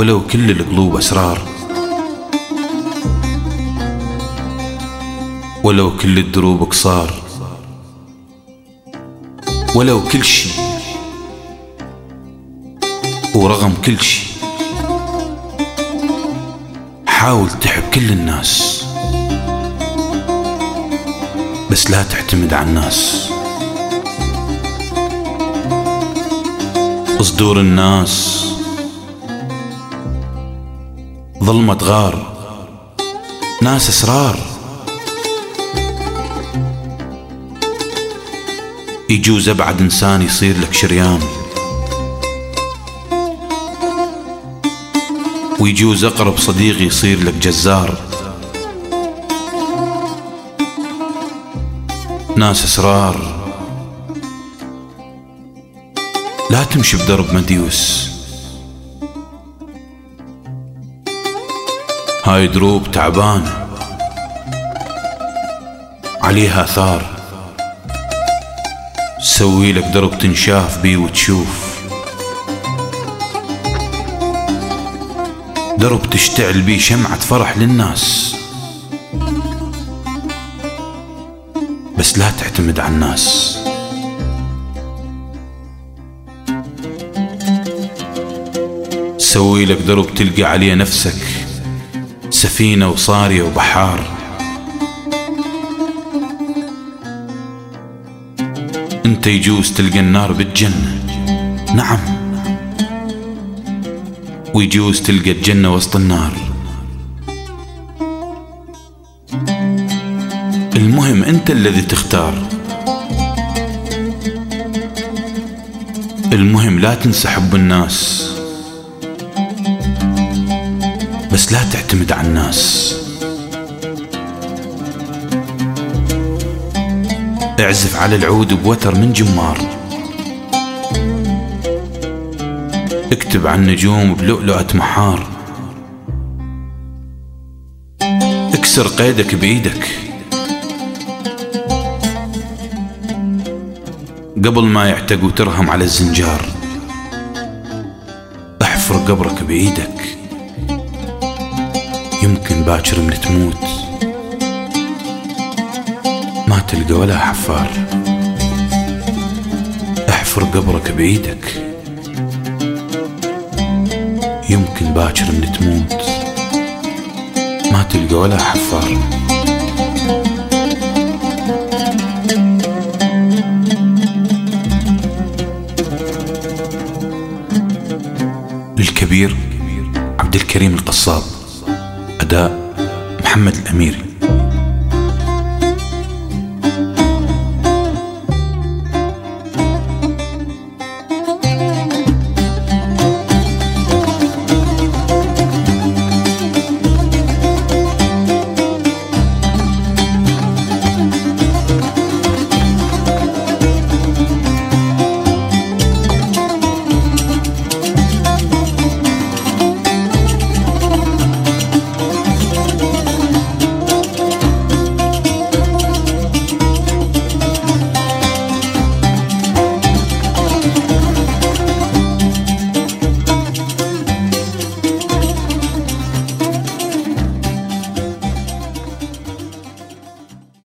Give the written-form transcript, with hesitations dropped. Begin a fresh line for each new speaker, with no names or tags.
ولو كل القلوب أسرار، ولو كل الدروب قصار، ولو كل شي ورغم كل شي حاول تحب كل الناس، بس لا تعتمد على الناس. صدور الناس ظلمة غار، ناس اسرار. يجوز ابعد انسان يصير لك شريان، ويجوز اقرب صديق يصير لك جزار. ناس اسرار. لا تمشي بدرب مديوس، هاي دروب تعبانة عليها آثار. سوي لك درب تنشاف بيه وتشوف، درب تشتعل بيه شمعة فرح للناس، بس لا تعتمد على الناس. سوي لك درب تلقى عليه نفسك سفينة وصارية وبحار. انت يجوز تلقى النار بالجنة، نعم، ويجوز تلقى الجنة وسط النار. المهم انت الذي تختار. المهم لا تنسى حب الناس، بس لا تعتمد على الناس. اعزف على العود بوتر من جمار، اكتب عن النجوم بلؤلؤة محار. اكسر قيدك بإيدك قبل ما يعتق وترهم على الزنجار. احفر قبرك بإيدك، يمكن باكر من تموت ما تلقى ولا حفار. احفر قبرك بإيدك، يمكن باكر من تموت ما تلقى ولا حفار. للكبير عبد الكريم القصاب، أداء محمد الأميري.